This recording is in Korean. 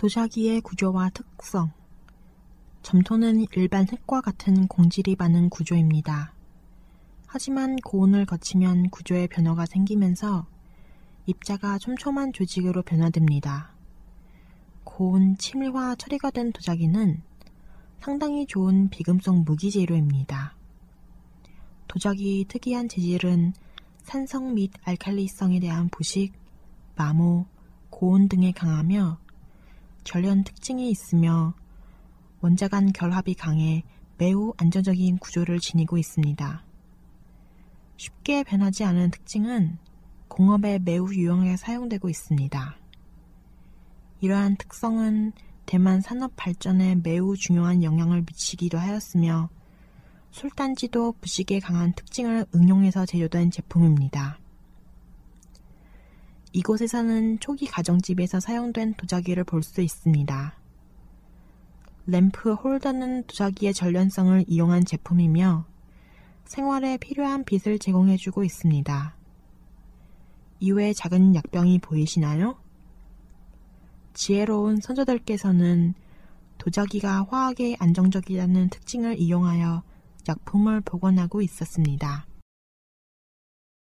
도자기의 구조와 특성. 점토는 일반 흙과 같은 공질이 많은 구조입니다. 하지만 고온을 거치면 구조에 변화가 생기면서 입자가 촘촘한 조직으로 변화됩니다. 고온 침일화 처리가 된 도자기는 상당히 좋은 비금속 무기 재료입니다. 도자기의 특이한 재질은 산성 및 알칼리성에 대한 부식, 마모, 고온 등에 강하며 전련 특징이 있으며 원자 간 결합이 강해 매우 안정적인 구조를 지니고 있습니다. 쉽게 변하지 않은 특징은 공업에 매우 유용하게 사용되고 있습니다. 이러한 특성은 대만 산업 발전에 매우 중요한 영향을 미치기도 하였으며 술단지도 부식에 강한 특징을 응용해서 제조된 제품입니다. 이곳에서는 초기 가정집에서 사용된 도자기를 볼 수 있습니다. 램프 홀더는 도자기의 전련성을 이용한 제품이며 생활에 필요한 빛을 제공해주고 있습니다. 이외에 작은 약병이 보이시나요? 지혜로운 선조들께서는 도자기가 화학에 안정적이라는 특징을 이용하여 약품을 복원하고 있었습니다.